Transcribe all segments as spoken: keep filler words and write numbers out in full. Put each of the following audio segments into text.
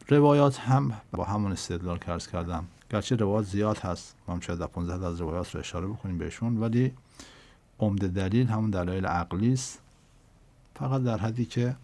روایات هم با همون استدلال که عرض کردم، گرچه روایات زیاد هست، ما هم چهارده پانزده از روایات رو اشاره بکنیم بهشون، ولی عمده دلیل همون دلایل عقلی است، فقط در حدی که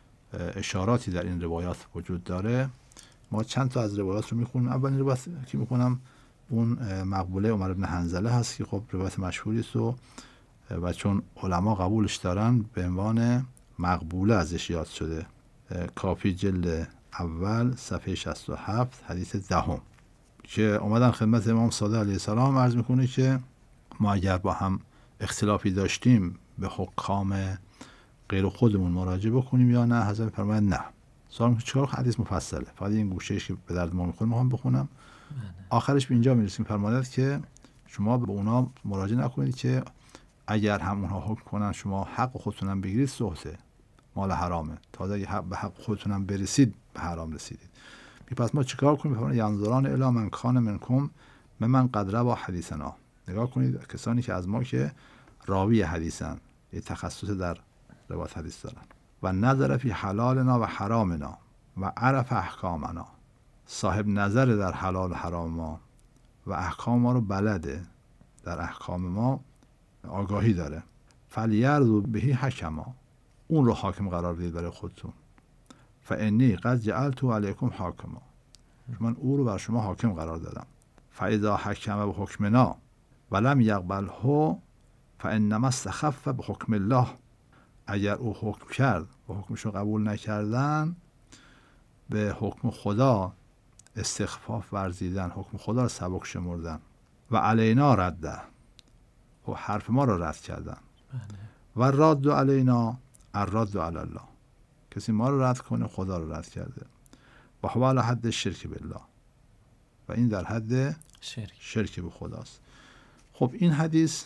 اشاراتی در این روایات وجود داره. ما چند تا از روایات رو میخونیم. اولین روایت که میخونم اون مقبوله عمر بن حنظله هست که خب روایت مشهوری است و و چون علما قبولش دارن به عنوان مقبوله ازش یاد شده. کافی جلد اول صفحه شصت و هفت حدیث دهم که اومدن خدمت امام صادق علیه السلام عرض میکنه که ما اگر با هم اختلافی داشتیم به حکام غیر خودمون مراجعه بکنیم یا نه؟ حضرت فرماید نه. سوال که چرا؟ حدیث مفصله، فقط این گوشه‌ایش که به درد ما میخوره میخوام بخونم. آخرش به اینجا میرسیم، فرماید که شما به اونا مراجعه نکنید که اگر هم اونها حکم کنن شما حق خودتون هم بگیرید، سهته، مال حرامه، تازه اگه حق به حق خودتون هم برسید به حرام رسیدید. پس ما چیکار کنیم؟ فرماید ینظران الی من کان منکم ممن قد روی حدیثنا. نگاه کنید کسانی که از ما که راوی حدیثن، یه تخصص در روایت حدیث دارن، و نظر فی حلالنا و حرامنا و عرف احکامنا، صاحب نظر در حلال و حرام ما و احکام ما رو بلده، در احکام ما آگاهی داره. فلیرضوا به حکما، اون رو حاکم قرار بدید برای خودتون. فانی قد جعلت علیکم حاکما، من او رو بر شما حاکم قرار دادم. فاذا حکم بحکمنا ولم یقبله فانما استخف بحکم الله، اگر او حکم کرد و حکمش رو قبول نکردن، به حکم خدا استخفاف ورزیدن، حکم خدا رو سبک شمردن. و علینا رده، و حرف ما رو رد کردن. و رد علینا الرد علی الله، کسی ما رو رد کنه خدا رو رد کرده. و هو علی حد شرک بالله، و این در حد شرک, شرک به خداست. خب این حدیث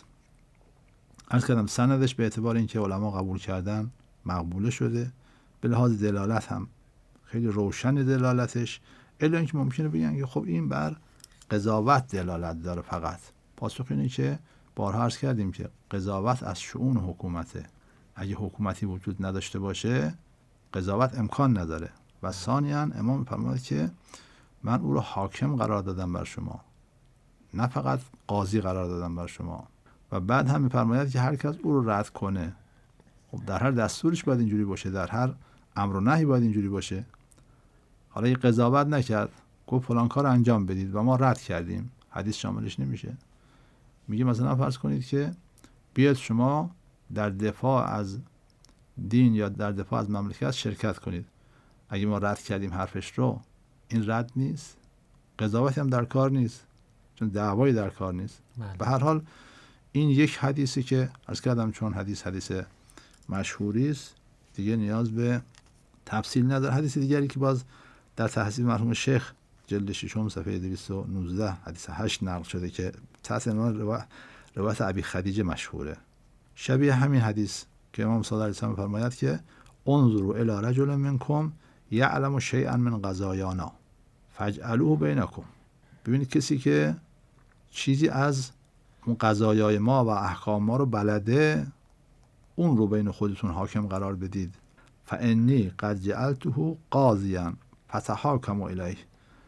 عرض کردم سندش به اعتبار اینکه علما قبول کردن مقبوله شده، به لحاظ دلالت هم خیلی روشن دلالتش، الا اینکه ممکنه بگن که خب این بر قضاوت دلالت داره فقط. پاسخ اینه که بارها عرض کردیم که قضاوت از شؤون حکومته، اگه حکومتی وجود نداشته باشه قضاوت امکان نداره. و ثانیاً امام فرمود که من او رو حاکم قرار دادم بر شما، نه فقط قاضی قرار دادم بر شما. و بعد هم می‌فرماید که هر کس او رو رد کنه، خب در هر دستورش باید اینجوری باشه، در هر امر و نهی باید اینجوری باشه. حالا این قضاوت نکرد، گفت فلان کار انجام بدید و ما رد کردیم، حدیث شاملش نمیشه. میگه مثلا فرض کنید که بیاید شما در دفاع از دین یا در دفاع از مملکت شرکت کنید، اگه ما رد کردیم حرفش رو، این رد نیست، قضاوتی هم در کار نیست، چون دعوایی در کار نیست. به هر حال این یک حدیثی که عرض کردم چون حدیث حدیث مشهوری است دیگه نیاز به تفصیل نداره. حدیث دیگری که باز در تحصیل مرحوم شیخ جلد ششم صفحه دویست و نوزده حدیث هشت نقل شده که تحت عنوان روایت ابی خدیجه مشهوره، شبیه همین حدیث که امام صادق علیه السلام فرماید که انظروا الی رجل منکم یعلم شیئا من قضایانا فاجعلوه بینکم، ببینید کسی که چیزی از اون قضایای ما و احکام ما رو بلده، اون رو بین خودتون حاکم قرار بدید. فانی قد جعلته قاضیا فتحاکموا الیه،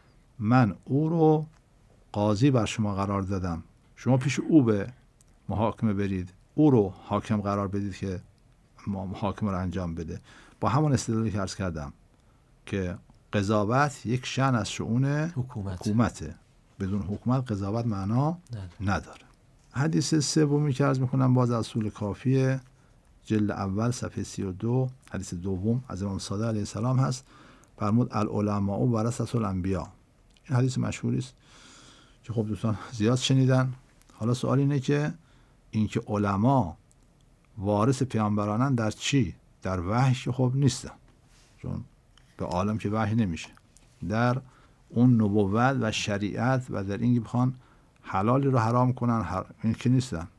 من او رو قاضی بر شما قرار دادم، شما پیش او به محاکمه برید، او رو حاکم قرار بدید که محاکمه رو انجام بده. با همون استدلالی که عرض کردم که قضاوت یک شأن از شؤون حکومت. حکومته، بدون حکومت قضاوت معنا نداره. حدیث سومی که عرض میکنم باز از اصول کافیه جلد اول صفحه سی و دو حدیث دوم از امام صادق علیه السلام هست. فرمود العلماء ورثة الانبیاء، این حدیث مشهوری است که خب دوستان زیاد شنیدن. حالا سوال اینه که اینکه علما وارث پیامبرانن در چی؟ در وحی که خب نیستن، چون به عالم که وحی نمیشه، در اون نبوت و شریعت و در اینکه بخوان حلالی رو حرام کنن هر... این که نیستن.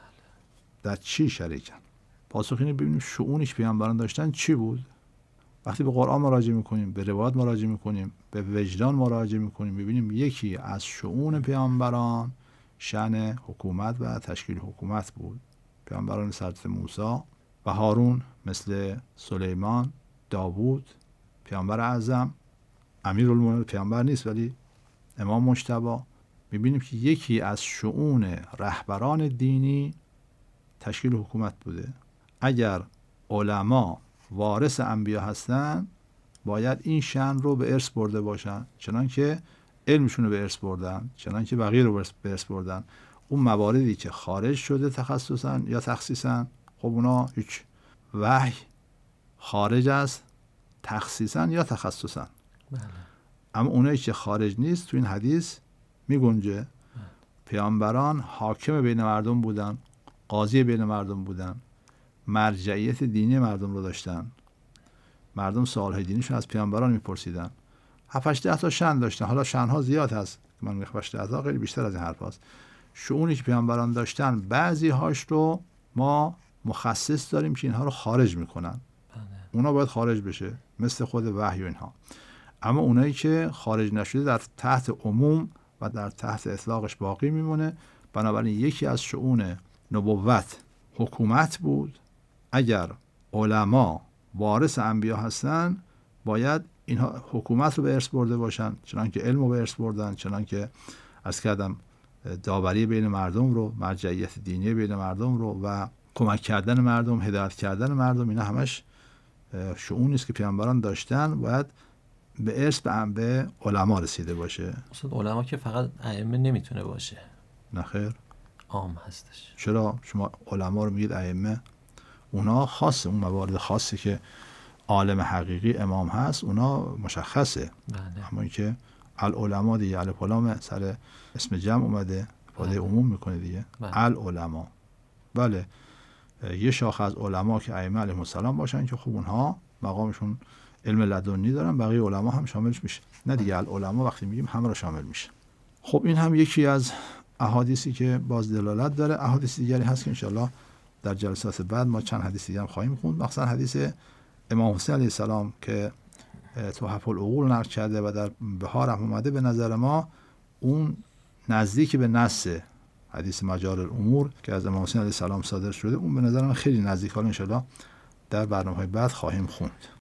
در چی شریکن؟ پاسخ اینه ببینیم شؤونش پیامبران داشتن چی بود. وقتی به قرآن مراجعه میکنیم، به روایات مراجعه میکنیم، به وجدان مراجعه میکنیم، ببینیم یکی از شؤون پیامبران شأن حکومت و تشکیل حکومت بود. پیامبران مثل حضرت موسی و هارون، مثل سلیمان، داوود، پیامبر اعظم، امیرالمومنین پیامبر نیست ولی امام مجتبی، میبینیم که یکی از شؤون رهبران دینی تشکیل حکومت بوده. اگر علما وارث انبیا هستن باید این شأن رو به ارث برده باشن، چنان که علمشون رو به ارث بردن، چنان که بقیه رو به ارث بردن. اون مواردی که خارج شده تخصصا یا تخصیصا، خب اونا هیچ وحی خارج از تخصیصا یا تخصصا. بله. اما اونایی که خارج نیست تو این حدیث میگنجه. پیامبران حاکم بین مردم بودن، قاضی بین مردم بودن، مرجعیت دینی مردم رو داشتن. مردم سوالهای دینیشون از پیامبران میپرسیدن. هفت هشت ده تا شأن داشتن. حالا شأن‌ها زیاد هست، من میگم هفت ده تا خیلی بیشتر از این حرف هست. شؤونی که پیامبران داشتن بعضی هاش رو ما مخصص داریم که اینها رو خارج میکنن. اونا باید خارج بشه، مثل خود وحی و اینها. اما اونایی که خارج نشده در تحت عموم و در تحت اطلاقش باقی میمونه. بنابراین یکی از شؤون نبوت حکومت بود. اگر علما وارث انبیا هستن باید اینها حکومت رو به ارث برده باشن، چنان که علم رو به ارث بردن، چنان که عرض کردم داوری بین مردم رو، مرجعیت دینی بین مردم رو و کمک کردن مردم، هدایت کردن مردم، اینا همش شؤونی است که پیامبران داشتن، باید به ارث به علما رسیده باشه. اصلا علما که فقط ائمه نمیتونه باشه. نه خیر، عام هستش. چرا شما علما رو میگید ائمه؟ اونا خاصه، اون موارد خاصی که عالم حقیقی امام هست اونا مشخصه. بله. اما اینکه العلماء دیگه الف و لام سر اسم جمع اومده، فاده عموم میکنه دیگه. بله. العلماء. بله، یه شاخه از علما که ائمه علیهم السلام باشن که خب اونها مقامشون علم لدنی دارن، بقیه علما هم شاملش میشه. نه دیگه العلماء وقتی میگیم همه رو شامل میشه. خب این هم یکی از احادیثی که باز دلالت داره. احادیث دیگری هست که انشالله در جلسات بعد ما چند حدیث دیگه هم خواهیم خوند، مثلا حدیث امام حسین علیه السلام که تحف العقول نقل کرده و در بهار هم اومده. به نظر ما اون نزدیک به نص حدیث مجال الامور که از امام حسین علیه السلام صادر شده، اون به نظر من خیلی نزدیک. حالا انشالله در برنامه‌های بعد خواهیم خوند.